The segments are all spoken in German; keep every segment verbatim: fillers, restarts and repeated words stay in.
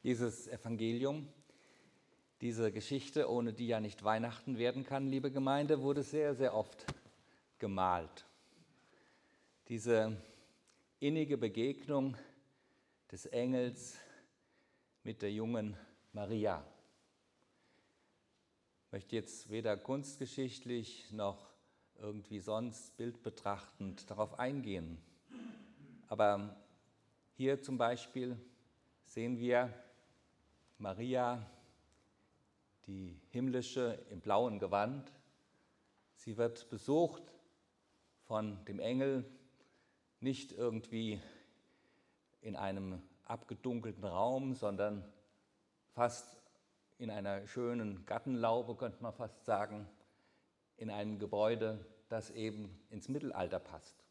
Dieses Evangelium, diese Geschichte, ohne die ja nicht Weihnachten werden kann, liebe Gemeinde, wurde sehr, sehr oft gemalt. Diese innige Begegnung des Engels mit der jungen Maria. Ich möchte jetzt weder kunstgeschichtlich noch irgendwie sonst bildbetrachtend darauf eingehen. Aber hier zum Beispiel sehen wir Maria, die himmlische im blauen Gewand. Sie wird besucht von dem Engel, nicht irgendwie in einem abgedunkelten Raum, sondern fast in einer schönen Gartenlaube, könnte man fast sagen, in einem Gebäude, das eben ins Mittelalter passt.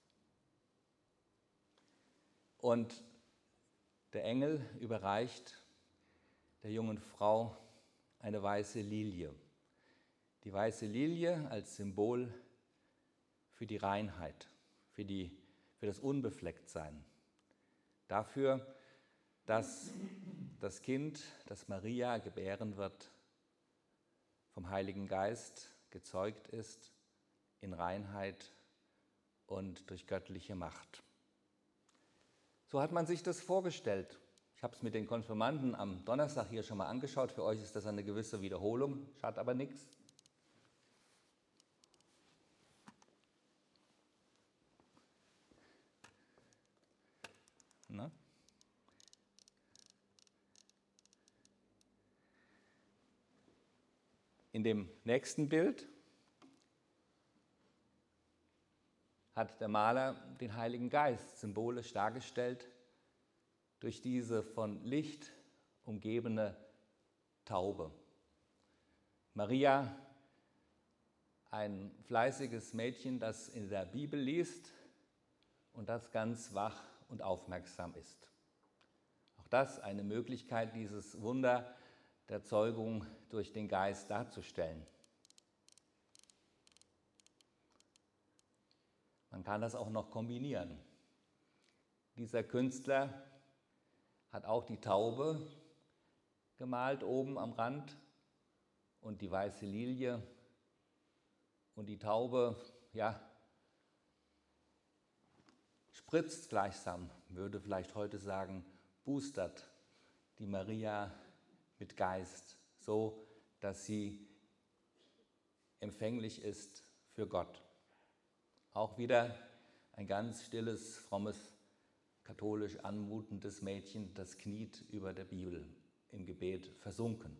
Und der Engel überreicht der jungen Frau eine weiße Lilie. Die weiße Lilie als Symbol für die Reinheit, für, die, für das Unbeflecktsein. Dafür, dass das Kind, das Maria gebären wird, vom Heiligen Geist gezeugt ist in Reinheit und durch göttliche Macht. So hat man sich das vorgestellt. Ich habe es mit den Konfirmanden am Donnerstag hier schon mal angeschaut. Für euch ist das eine gewisse Wiederholung, schadet aber nichts. Na? In dem nächsten Bild hat der Maler den Heiligen Geist symbolisch dargestellt durch diese von Licht umgebene Taube. Maria, ein fleißiges Mädchen, das in der Bibel liest und das ganz wach und aufmerksam ist. Auch das eine Möglichkeit, dieses Wunder der Zeugung durch den Geist darzustellen. Man kann das auch noch kombinieren. Dieser Künstler hat auch die Taube gemalt oben am Rand und die weiße Lilie. Und die Taube, ja, spritzt gleichsam, würde vielleicht heute sagen, boostert die Maria mit Geist, so dass sie empfänglich ist für Gott. Auch wieder ein ganz stilles, frommes, katholisch anmutendes Mädchen, das kniet über der Bibel im Gebet versunken.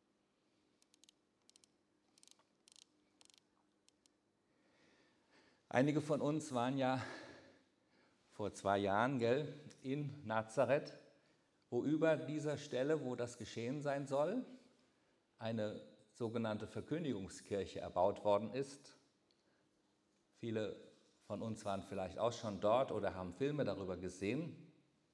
Einige von uns waren ja vor zwei Jahren, gell, in Nazareth, wo über dieser Stelle, wo das geschehen sein soll, eine sogenannte Verkündigungskirche erbaut worden ist. Viele von uns waren vielleicht auch schon dort oder haben Filme darüber gesehen.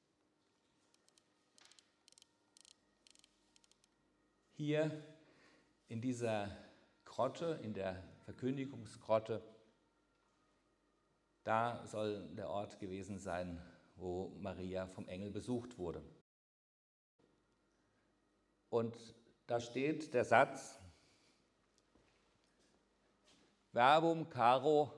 Hier in dieser Grotte, in der Verkündigungsgrotte, da soll der Ort gewesen sein, wo Maria vom Engel besucht wurde. Und da steht der Satz: Verbum caro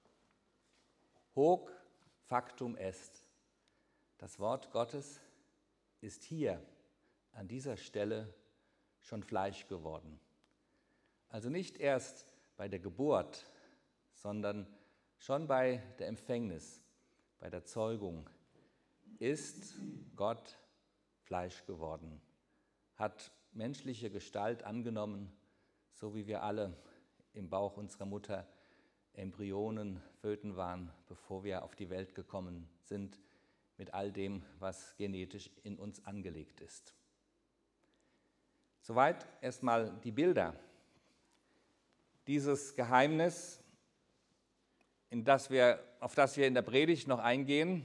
hoc factum est. Das Wort Gottes ist hier an dieser Stelle schon Fleisch geworden. Also nicht erst bei der Geburt, sondern schon bei der Empfängnis, bei der Zeugung ist Gott Fleisch geworden, hat menschliche Gestalt angenommen, so wie wir alle im Bauch unserer Mutter Embryonen, Föten waren, bevor wir auf die Welt gekommen sind, mit all dem, was genetisch in uns angelegt ist. Soweit erstmal die Bilder. Dieses Geheimnis, in das wir, auf das wir in der Predigt noch eingehen,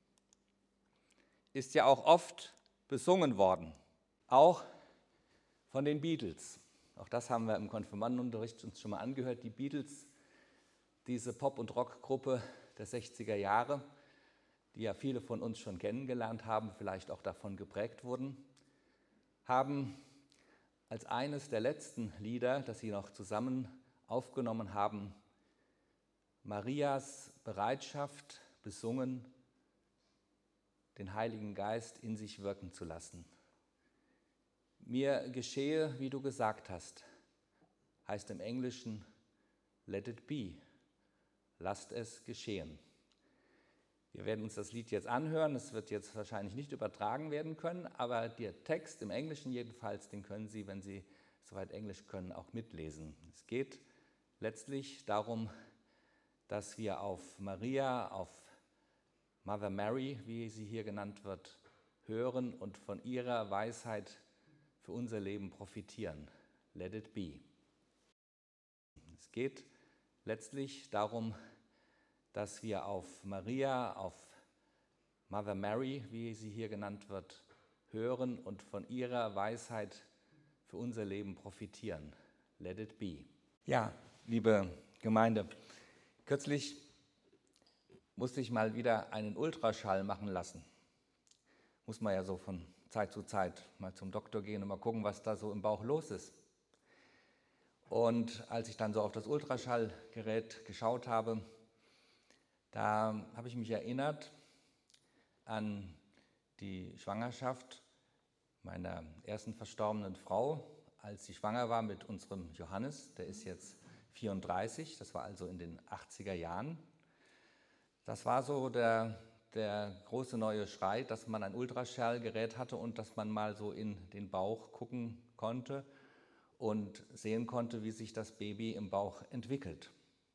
ist ja auch oft besungen worden, auch von den Beatles. Auch das haben wir im Konfirmandenunterricht uns schon mal angehört. Die Beatles, diese Pop- und Rockgruppe der sechziger Jahre, die ja viele von uns schon kennengelernt haben, vielleicht auch davon geprägt wurden. haben als eines der letzten Lieder, das sie noch zusammen aufgenommen haben, Marias Bereitschaft besungen, den Heiligen Geist in sich wirken zu lassen. Mir geschehe, wie du gesagt hast, heißt im Englischen Let it be, lasst es geschehen. Wir werden uns das Lied jetzt anhören, es wird jetzt wahrscheinlich nicht übertragen werden können, aber der Text im Englischen jedenfalls, den können Sie, wenn Sie soweit Englisch können, auch mitlesen. Es geht letztlich darum, dass wir auf Maria, auf Mother Mary, wie sie hier genannt wird, hören und von ihrer Weisheit für unser Leben profitieren. Let it be. Es geht letztlich darum, dass wir auf Maria, auf Mother Mary, wie sie hier genannt wird, hören und von ihrer Weisheit für unser Leben profitieren. Let it be. Ja, liebe Gemeinde, kürzlich musste ich mal wieder einen Ultraschall machen lassen. Muss man ja so von Zeit zu Zeit mal zum Doktor gehen und mal gucken, was da so im Bauch los ist. Und als ich dann so auf das Ultraschallgerät geschaut habe, da habe ich mich erinnert an die Schwangerschaft meiner ersten verstorbenen Frau, als sie schwanger war mit unserem Johannes. Der ist jetzt vierunddreißig, das war also in den achtziger Jahren. Das war so der, der große neue Schrei, dass man ein Ultraschallgerät hatte und dass man mal so in den Bauch gucken konnte und sehen konnte, wie sich das Baby im Bauch entwickelt.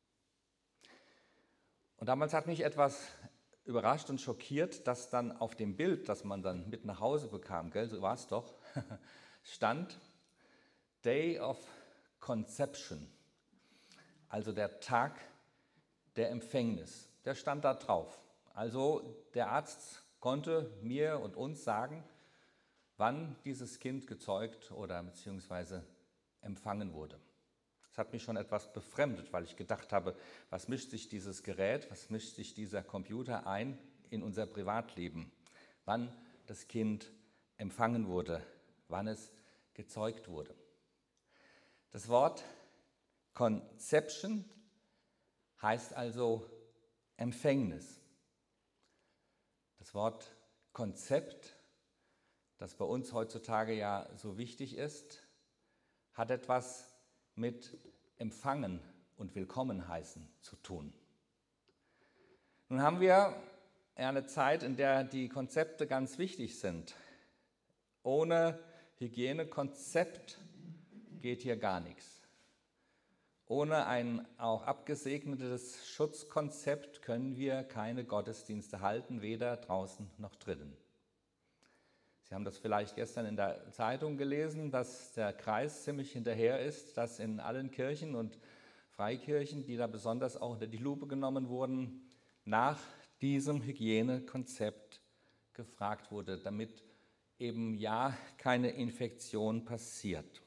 Und damals hat mich etwas überrascht und schockiert, dass dann auf dem Bild, das man dann mit nach Hause bekam, gell, so war es doch, stand Day of Conception, also der Tag der Empfängnis. Der stand da drauf. Also der Arzt konnte mir und uns sagen, wann dieses Kind gezeugt oder beziehungsweise empfangen wurde. Das hat mich schon etwas befremdet, weil ich gedacht habe, was mischt sich dieses Gerät, was mischt sich dieser Computer ein in unser Privatleben? Wann das Kind empfangen wurde, wann es gezeugt wurde. Das Wort Conception heißt also Empfängnis. Das Wort Konzept, das bei uns heutzutage ja so wichtig ist, hat etwas mit Empfangen und Willkommen heißen zu tun. Nun haben wir eine Zeit, in der die Konzepte ganz wichtig sind. Ohne Hygienekonzept geht hier gar nichts. Ohne ein auch abgesegnetes Schutzkonzept können wir keine Gottesdienste halten, weder draußen noch drinnen. Sie haben das vielleicht gestern in der Zeitung gelesen, dass der Kreis ziemlich hinterher ist, dass in allen Kirchen und Freikirchen, die da besonders auch unter die Lupe genommen wurden, nach diesem Hygienekonzept gefragt wurde, damit eben ja keine Infektion passiert.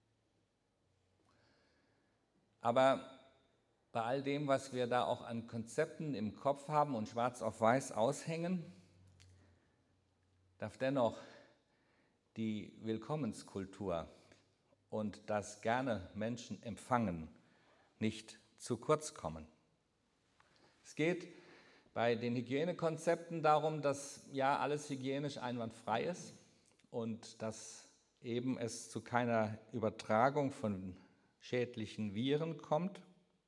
Aber bei all dem, was wir da auch an Konzepten im Kopf haben und schwarz auf weiß aushängen, darf dennoch die Willkommenskultur und das gerne Menschen empfangen nicht zu kurz kommen. Es geht bei den Hygienekonzepten darum, dass ja alles hygienisch einwandfrei ist und dass eben es zu keiner Übertragung von schädlichen Viren kommt.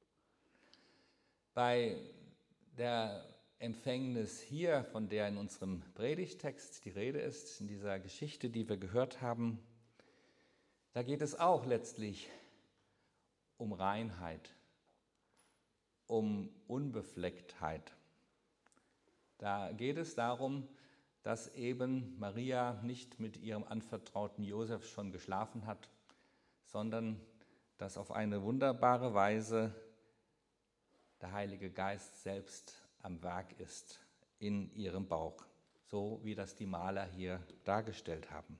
Bei der Empfängnis hier, von der in unserem Predigtext die Rede ist, in dieser Geschichte, die wir gehört haben, da geht es auch letztlich um Reinheit, um Unbeflecktheit. Da geht es darum, dass eben Maria nicht mit ihrem anvertrauten Josef schon geschlafen hat, sondern dass auf eine wunderbare Weise der Heilige Geist selbst am Werk ist in ihrem Bauch, so wie das die Maler hier dargestellt haben.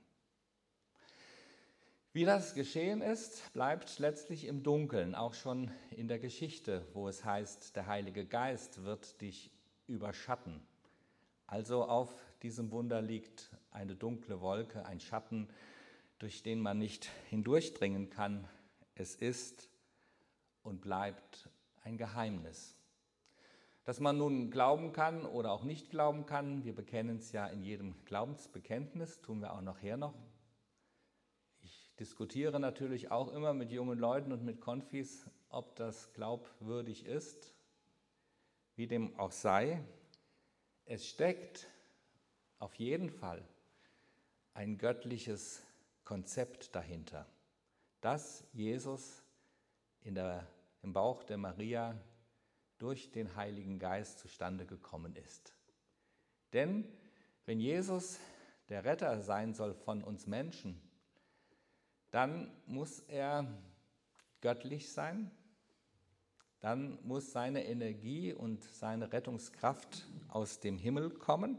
Wie das geschehen ist, bleibt letztlich im Dunkeln, auch schon in der Geschichte, wo es heißt, der Heilige Geist wird dich überschatten. Also auf diesem Wunder liegt eine dunkle Wolke, ein Schatten, durch den man nicht hindurchdringen kann. Es ist und bleibt ein Geheimnis, dass man nun glauben kann oder auch nicht glauben kann. Wir bekennen es ja in jedem Glaubensbekenntnis, tun wir auch nachher noch. Ich diskutiere natürlich auch immer mit jungen Leuten und mit Konfis, ob das glaubwürdig ist, wie dem auch sei. Es steckt auf jeden Fall ein göttliches Konzept dahinter, dass Jesus in der, im Bauch der Maria durch den Heiligen Geist zustande gekommen ist. Denn wenn Jesus der Retter sein soll von uns Menschen, dann muss er göttlich sein, dann muss seine Energie und seine Rettungskraft aus dem Himmel kommen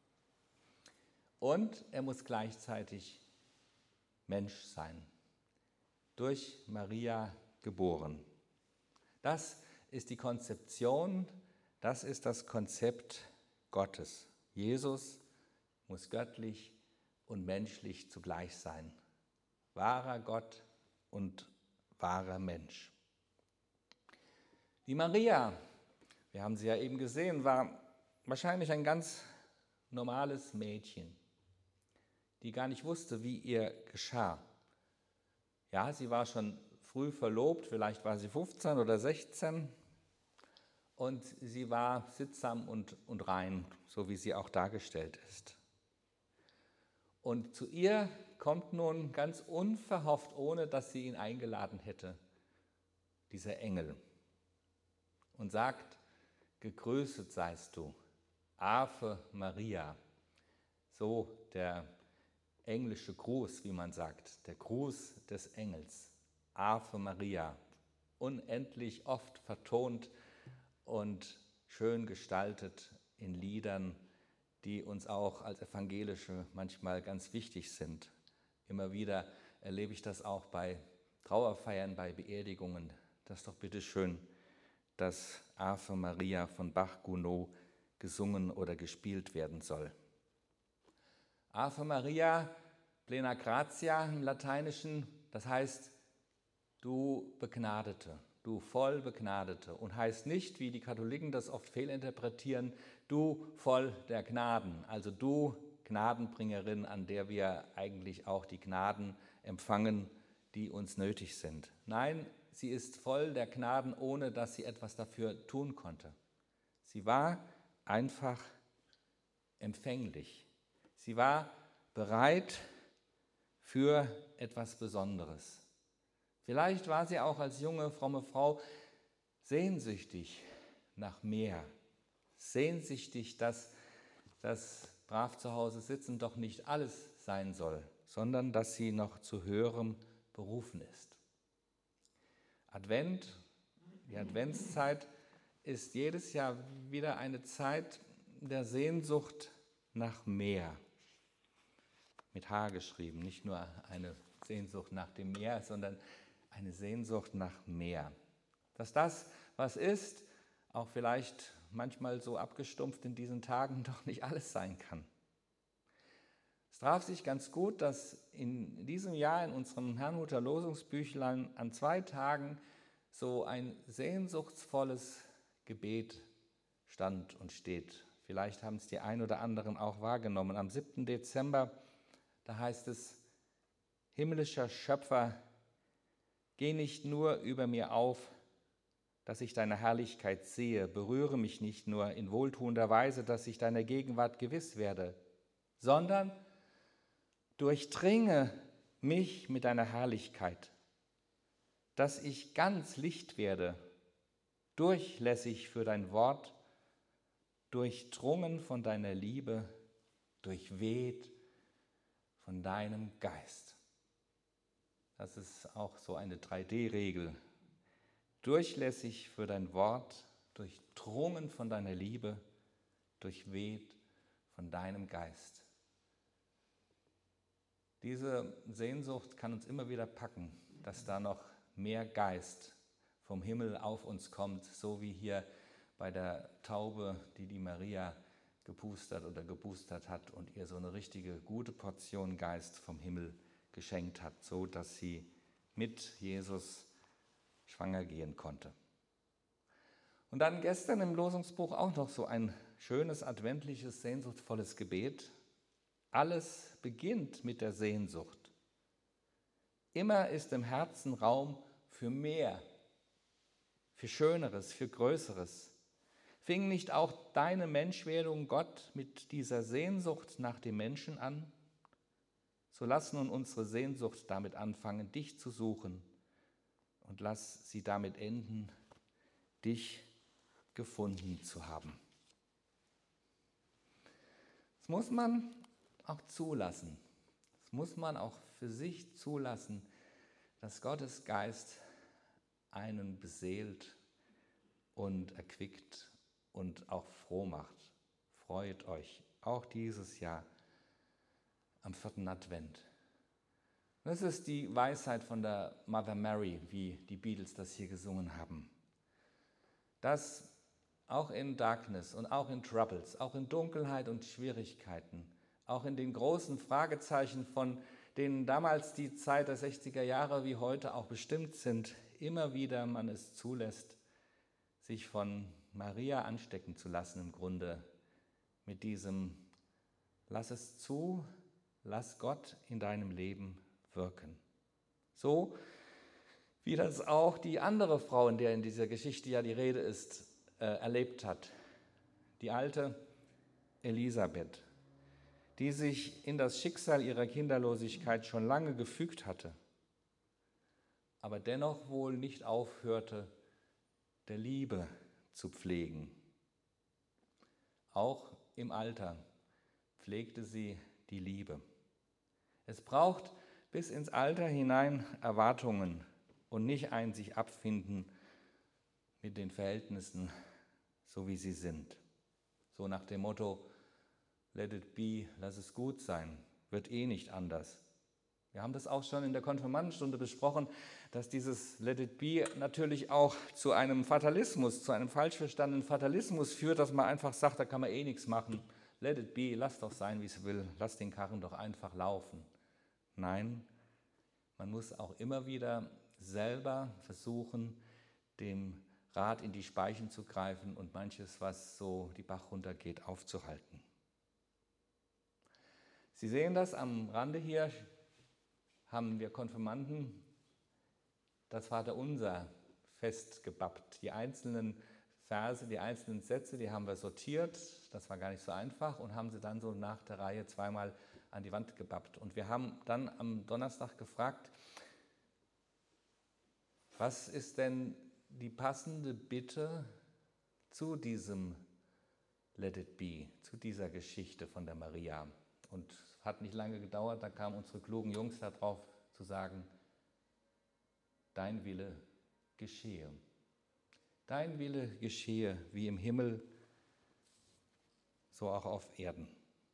und er muss gleichzeitig Mensch sein, durch Maria geboren. Das ist die Konzeption, das ist das Konzept Gottes. Jesus muss göttlich und menschlich zugleich sein. Wahrer Gott und wahrer Mensch. Die Maria, wir haben sie ja eben gesehen, war wahrscheinlich ein ganz normales Mädchen, die gar nicht wusste, wie ihr geschah. Ja, sie war schon früh verlobt, vielleicht war sie fünfzehn oder sechzehn und sie war sittsam und, und rein, so wie sie auch dargestellt ist. Und zu ihr kommt nun ganz unverhofft, ohne dass sie ihn eingeladen hätte, dieser Engel und sagt: Gegrüßet seist du, Ave Maria. So der englische Gruß, wie man sagt, der Gruß des Engels, Ave Maria, unendlich oft vertont und schön gestaltet in Liedern, die uns auch als Evangelische manchmal ganz wichtig sind. Immer wieder erlebe ich das auch bei Trauerfeiern, bei Beerdigungen. Das ist doch bitte schön, dass Ave Maria von Bach-Gounod gesungen oder gespielt werden soll. Ave Maria, plena gratia im Lateinischen, das heißt, du Begnadete, du voll Begnadete, und heißt nicht, wie die Katholiken das oft fehlinterpretieren, du voll der Gnaden, also du Gnadenbringerin, an der wir eigentlich auch die Gnaden empfangen, die uns nötig sind. Nein, sie ist voll der Gnaden, ohne dass sie etwas dafür tun konnte. Sie war einfach empfänglich. Sie war bereit für etwas Besonderes. Vielleicht war sie auch als junge, fromme Frau sehnsüchtig nach mehr. Sehnsüchtig, dass das brav zu Hause sitzen doch nicht alles sein soll, sondern dass sie noch zu Höherem berufen ist. Advent, die Adventszeit ist jedes Jahr wieder eine Zeit der Sehnsucht nach mehr. Mit H geschrieben, nicht nur eine Sehnsucht nach dem Meer, sondern eine Sehnsucht nach mehr. Dass das, was ist, auch vielleicht manchmal so abgestumpft in diesen Tagen, doch nicht alles sein kann. Es traf sich ganz gut, dass in diesem Jahr in unserem Herrnhuter Losungsbüchlein an zwei Tagen so ein sehnsuchtsvolles Gebet stand und steht. Vielleicht haben es die ein oder anderen auch wahrgenommen. Am siebten Dezember, da heißt es: Himmlischer Schöpfer, geh nicht nur über mir auf, dass ich deine Herrlichkeit sehe, berühre mich nicht nur in wohltuender Weise, dass ich deiner Gegenwart gewiss werde, sondern durchdringe mich mit deiner Herrlichkeit, dass ich ganz Licht werde, durchlässig für dein Wort, durchdrungen von deiner Liebe, durchweht von deinem Geist. Das ist auch so eine drei D Regel. Durchlässig für dein Wort, durchdrungen von deiner Liebe, durchweht von deinem Geist. Diese Sehnsucht kann uns immer wieder packen, dass da noch mehr Geist vom Himmel auf uns kommt, so wie hier bei der Taube, die die Maria gepustert oder geboostert hat und ihr so eine richtige gute Portion Geist vom Himmel geschenkt hat, so dass sie mit Jesus schwanger gehen konnte. Und dann gestern im Losungsbuch auch noch so ein schönes, adventliches, sehnsuchtsvolles Gebet. Alles beginnt mit der Sehnsucht. Immer ist im Herzen Raum für mehr, für Schöneres, für Größeres. Fing nicht auch deine Menschwerdung, Gott, mit dieser Sehnsucht nach dem Menschen an? So lass nun unsere Sehnsucht damit anfangen, dich zu suchen, und lass sie damit enden, dich gefunden zu haben. Das muss man auch zulassen. Das muss man auch für sich zulassen, dass Gottes Geist einen beseelt und erquickt und auch froh macht. Freut euch auch dieses Jahr am vierten Advent. Das ist die Weisheit von der Mother Mary, wie die Beatles das hier gesungen haben. Dass auch in Darkness und auch in Troubles, auch in Dunkelheit und Schwierigkeiten, auch in den großen Fragezeichen, von denen damals die Zeit der sechziger Jahre wie heute auch bestimmt sind, immer wieder man es zulässt, sich von Maria anstecken zu lassen, im Grunde mit diesem: Lass es zu, lass Gott in deinem Leben wirken. So wie das auch die andere Frau, in der in dieser Geschichte ja die Rede ist, äh, erlebt hat. Die alte Elisabeth, die sich in das Schicksal ihrer Kinderlosigkeit schon lange gefügt hatte, aber dennoch wohl nicht aufhörte, der Liebe zu pflegen. Auch im Alter pflegte sie die Liebe. Es braucht bis ins Alter hinein Erwartungen und nicht ein sich abfinden mit den Verhältnissen, so wie sie sind. So nach dem Motto: Let it be, lass es gut sein, wird eh nicht anders. Wir haben das auch schon in der Konfirmandenstunde besprochen, dass dieses Let it be natürlich auch zu einem Fatalismus, zu einem falsch verstandenen Fatalismus führt, dass man einfach sagt, da kann man eh nichts machen. Let it be, lass doch sein, wie es will, lass den Karren doch einfach laufen. Nein, man muss auch immer wieder selber versuchen, dem Rad in die Speichen zu greifen und manches, was so die Bach runtergeht, aufzuhalten. Sie sehen das am Rande hier, haben wir Konfirmanden das Vaterunser festgebappt. Die einzelnen Verse, die einzelnen Sätze, die haben wir sortiert, das war gar nicht so einfach, und haben sie dann so nach der Reihe zweimal an die Wand gebappt. Und wir haben dann am Donnerstag gefragt, was ist denn die passende Bitte zu diesem Let it be, zu dieser Geschichte von der Maria. Und es hat nicht lange gedauert, da kamen unsere klugen Jungs darauf zu sagen: Dein Wille geschehe. Dein Wille geschehe, wie im Himmel, so auch auf Erden.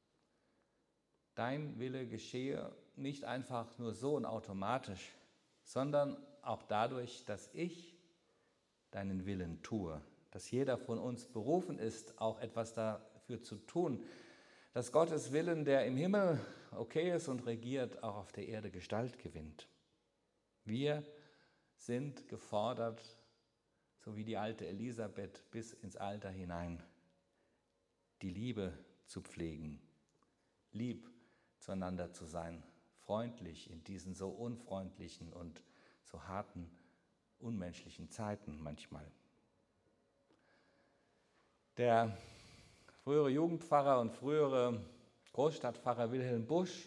Dein Wille geschehe nicht einfach nur so und automatisch, sondern auch dadurch, dass ich deinen Willen tue, dass jeder von uns berufen ist, auch etwas dafür zu tun, dass Gottes Willen, der im Himmel okay ist und regiert, auch auf der Erde Gestalt gewinnt. Wir sind gefordert, so wie die alte Elisabeth, bis ins Alter hinein die Liebe zu pflegen, lieb zueinander zu sein, freundlich in diesen so unfreundlichen und so harten, unmenschlichen Zeiten manchmal. Der frühere Jugendpfarrer und frühere Großstadtpfarrer Wilhelm Busch,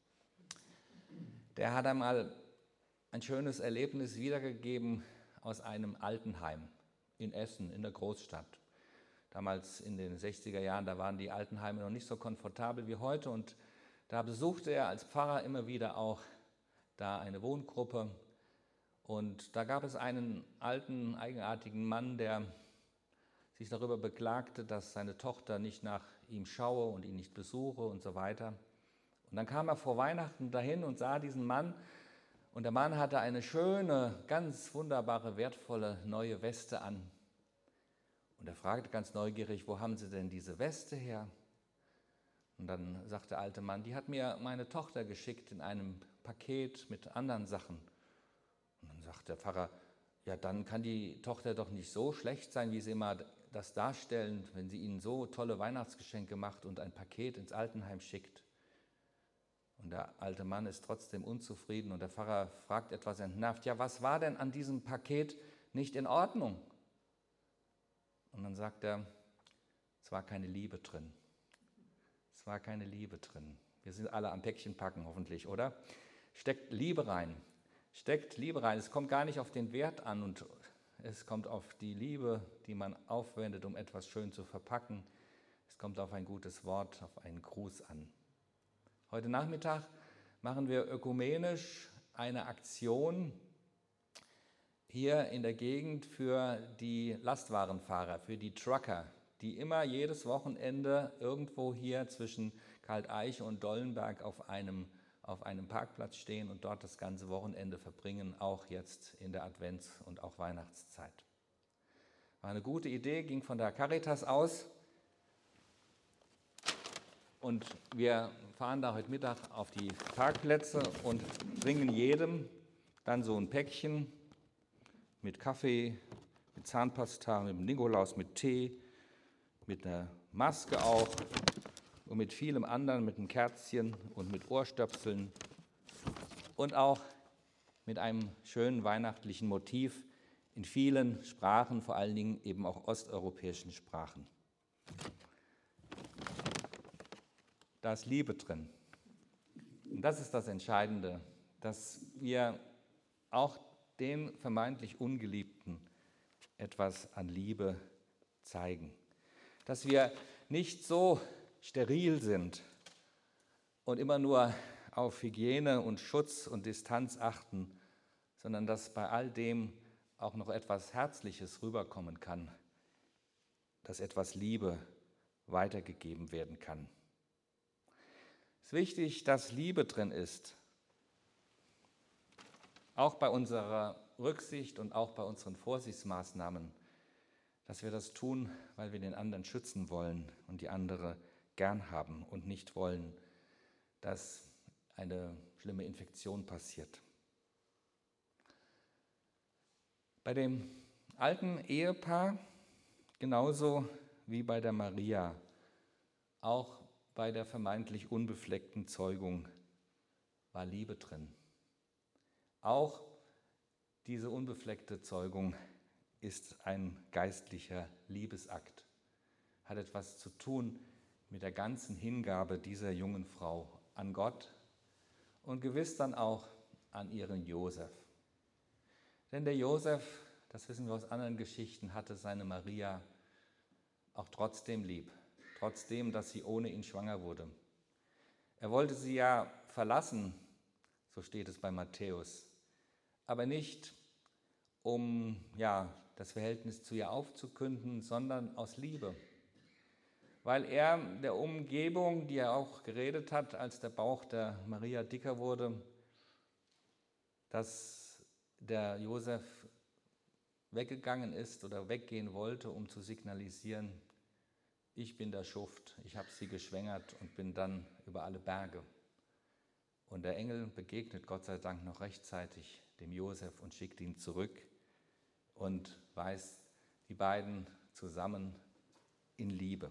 der hat einmal ein schönes Erlebnis wiedergegeben aus einem Altenheim in Essen, in der Großstadt. Damals in den sechziger Jahren, da waren die Altenheime noch nicht so komfortabel wie heute, und da besuchte er als Pfarrer immer wieder auch da eine Wohngruppe. Und da gab es einen alten, eigenartigen Mann, der sich darüber beklagte, dass seine Tochter nicht nach ihm schaue und ihn nicht besuche und so weiter. Und dann kam er vor Weihnachten dahin und sah diesen Mann, und der Mann hatte eine schöne, ganz wunderbare, wertvolle neue Weste an. Und er fragte ganz neugierig: Wo haben Sie denn diese Weste her? Und dann sagte der alte Mann: Die hat mir meine Tochter geschickt in einem Paket mit anderen Sachen. Und dann sagt der Pfarrer, ja, dann kann die Tochter doch nicht so schlecht sein, wie sie immer das darstellen, wenn sie ihnen so tolle Weihnachtsgeschenke macht und ein Paket ins Altenheim schickt. Und der alte Mann ist trotzdem unzufrieden und der Pfarrer fragt etwas entnervt, ja, was war denn an diesem Paket nicht in Ordnung? Und dann sagt er, es war keine Liebe drin. Es war keine Liebe drin. Wir sind alle am Päckchen packen, hoffentlich, oder? Steckt Liebe rein. Steckt Liebe rein. Es kommt gar nicht auf den Wert an und es kommt auf die Liebe, die man aufwendet, um etwas schön zu verpacken. Es kommt auf ein gutes Wort, auf einen Gruß an. Heute Nachmittag machen wir ökumenisch eine Aktion hier in der Gegend für die Lastwagenfahrer, für die Trucker, die immer jedes Wochenende irgendwo hier zwischen Kalteiche und Dollenberg auf einem auf einem Parkplatz stehen und dort das ganze Wochenende verbringen, auch jetzt in der Advents- und auch Weihnachtszeit. War eine gute Idee, ging von der Caritas aus und wir fahren da heute Mittag auf die Parkplätze und bringen jedem dann so ein Päckchen mit Kaffee, mit Zahnpasta, mit dem Nikolaus, mit Tee, mit einer Maske auch, und mit vielem anderen, mit einem Kerzchen und mit Ohrstöpseln und auch mit einem schönen weihnachtlichen Motiv in vielen Sprachen, vor allen Dingen eben auch osteuropäischen Sprachen. Da ist Liebe drin. Und das ist das Entscheidende, dass wir auch den vermeintlich Ungeliebten etwas an Liebe zeigen. Dass wir nicht so steril sind und immer nur auf Hygiene und Schutz und Distanz achten, sondern dass bei all dem auch noch etwas Herzliches rüberkommen kann, dass etwas Liebe weitergegeben werden kann. Es ist wichtig, dass Liebe drin ist, auch bei unserer Rücksicht und auch bei unseren Vorsichtsmaßnahmen, dass wir das tun, weil wir den anderen schützen wollen und die andere gern haben und nicht wollen, dass eine schlimme Infektion passiert. Bei dem alten Ehepaar, genauso wie bei der Maria, auch bei der vermeintlich unbefleckten Zeugung, war Liebe drin. Auch diese unbefleckte Zeugung ist ein geistlicher Liebesakt, hat etwas zu tun mit der ganzen Hingabe dieser jungen Frau an Gott und gewiss dann auch an ihren Josef. Denn der Josef, das wissen wir aus anderen Geschichten, hatte seine Maria auch trotzdem lieb, trotzdem, dass sie ohne ihn schwanger wurde. Er wollte sie ja verlassen, so steht es bei Matthäus, aber nicht, um ja, das Verhältnis zu ihr aufzukünden, sondern aus Liebe. Weil er der Umgebung, die er auch geredet hat, als der Bauch der Maria dicker wurde, dass der Josef weggegangen ist oder weggehen wollte, um zu signalisieren, ich bin der Schuft, ich habe sie geschwängert und bin dann über alle Berge. Und der Engel begegnet Gott sei Dank noch rechtzeitig dem Josef und schickt ihn zurück und weist die beiden zusammen in Liebe.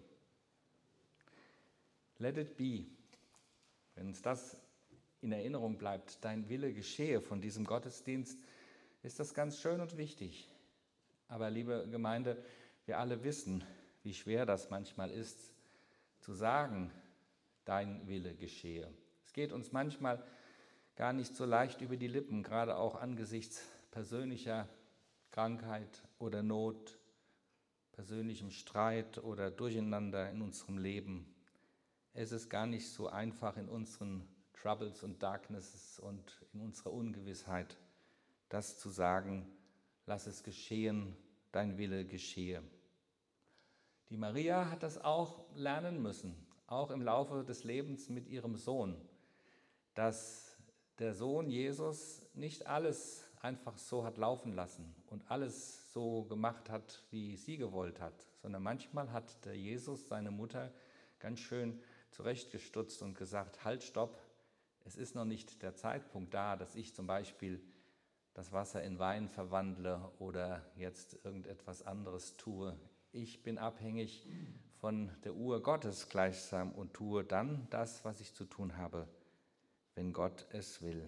Let it be, wenn uns das in Erinnerung bleibt, dein Wille geschehe von diesem Gottesdienst, ist das ganz schön und wichtig. Aber liebe Gemeinde, wir alle wissen, wie schwer das manchmal ist, zu sagen, dein Wille geschehe. Es geht uns manchmal gar nicht so leicht über die Lippen, gerade auch angesichts persönlicher Krankheit oder Not, persönlichem Streit oder Durcheinander in unserem Leben. Es ist gar nicht so einfach in unseren Troubles und Darknesses und in unserer Ungewissheit, das zu sagen, lass es geschehen, dein Wille geschehe. Die Maria hat das auch lernen müssen, auch im Laufe des Lebens mit ihrem Sohn, dass der Sohn Jesus nicht alles einfach so hat laufen lassen und alles so gemacht hat, wie sie gewollt hat, sondern manchmal hat der Jesus seine Mutter ganz schön zurechtgestutzt und gesagt, halt, stopp, Es ist noch nicht der Zeitpunkt da, dass ich zum Beispiel das Wasser in Wein verwandle oder jetzt irgendetwas anderes tue. Ich bin abhängig von der Uhr Gottes gleichsam und tue dann das, was ich zu tun habe, wenn Gott es will.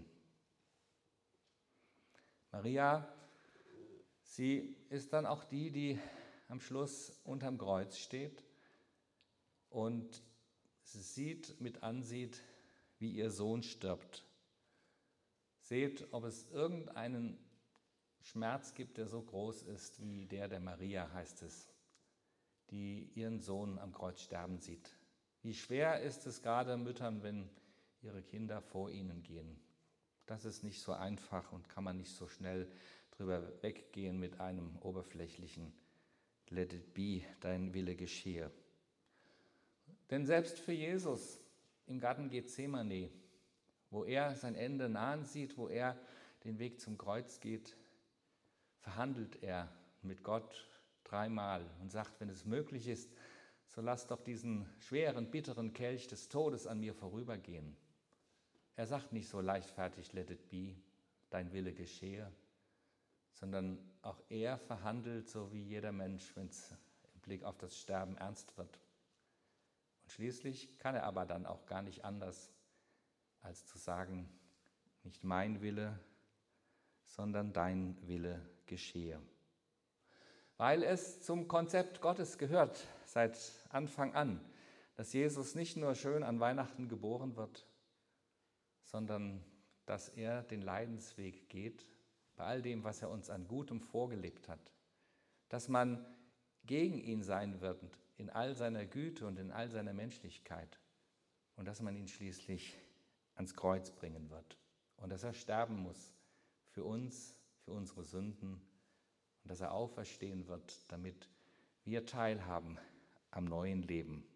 Maria, sie ist dann auch die, die am Schluss unterm Kreuz steht und sie sieht, mit ansieht, wie ihr Sohn stirbt. Seht, ob es irgendeinen Schmerz gibt, der so groß ist wie der der Maria, heißt es, die ihren Sohn am Kreuz sterben sieht. Wie schwer ist es gerade Müttern, wenn ihre Kinder vor ihnen gehen. Das ist nicht so einfach und kann man nicht so schnell drüber weggehen mit einem oberflächlichen Let it be, dein Wille geschehe. Denn selbst für Jesus im Garten Gethsemane, wo er sein Ende nahen sieht, wo er den Weg zum Kreuz geht, verhandelt er mit Gott dreimal und sagt, wenn es möglich ist, so lass doch diesen schweren, bitteren Kelch des Todes an mir vorübergehen. Er sagt nicht so leichtfertig, let it be, dein Wille geschehe, sondern auch er verhandelt so wie jeder Mensch, wenn es im Blick auf das Sterben ernst wird. Und schließlich kann er aber dann auch gar nicht anders, als zu sagen, nicht mein Wille, sondern dein Wille geschehe. Weil es zum Konzept Gottes gehört, seit Anfang an, dass Jesus nicht nur schön an Weihnachten geboren wird, sondern dass er den Leidensweg geht, bei all dem, was er uns an Gutem vorgelebt hat, dass man gegen ihn sein wird in all seiner Güte und in all seiner Menschlichkeit und dass man ihn schließlich ans Kreuz bringen wird und dass er sterben muss für uns, für unsere Sünden und dass er auferstehen wird, damit wir teilhaben am neuen Leben.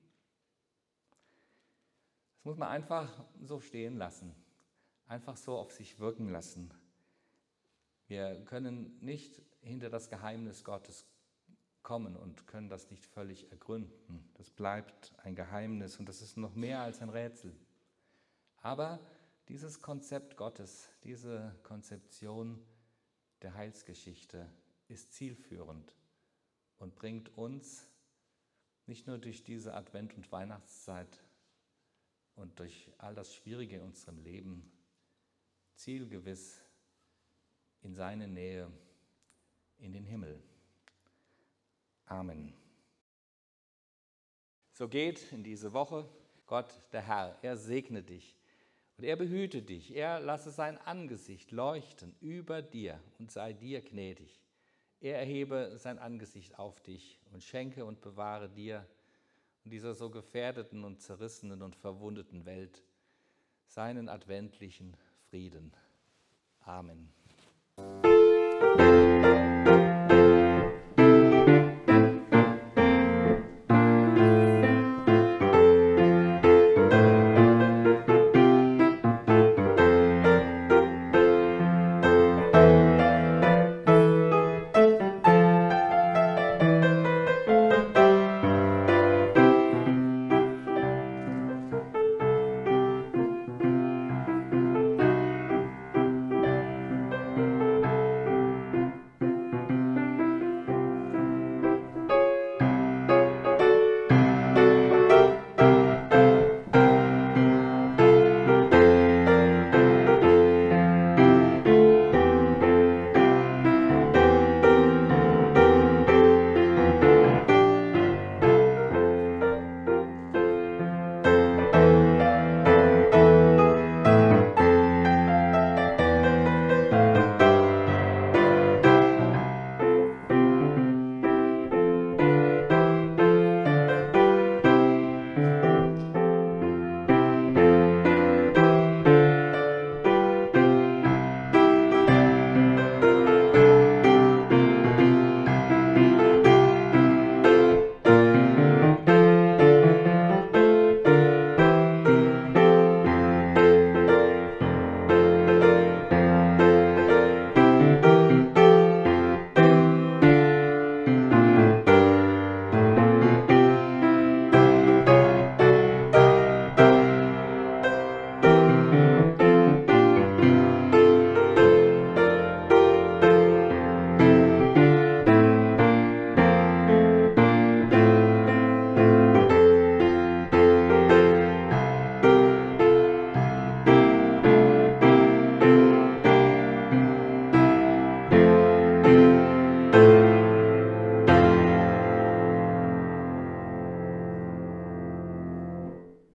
Das muss man einfach so stehen lassen, einfach so auf sich wirken lassen. Wir können nicht hinter das Geheimnis Gottes kommen und können das nicht völlig ergründen. Das bleibt ein Geheimnis und das ist noch mehr als ein Rätsel. Aber dieses Konzept Gottes, diese Konzeption der Heilsgeschichte ist zielführend und bringt uns nicht nur durch diese Advent- und Weihnachtszeit und durch all das Schwierige in unserem Leben zielgewiss in seine Nähe, in den Himmel. Amen. So geht in diese Woche Gott, der Herr, er segne dich und er behüte dich, er lasse sein Angesicht leuchten über dir und sei dir gnädig. Er erhebe sein Angesicht auf dich und schenke und bewahre dir und dieser so gefährdeten und zerrissenen und verwundeten Welt seinen adventlichen Frieden. Amen.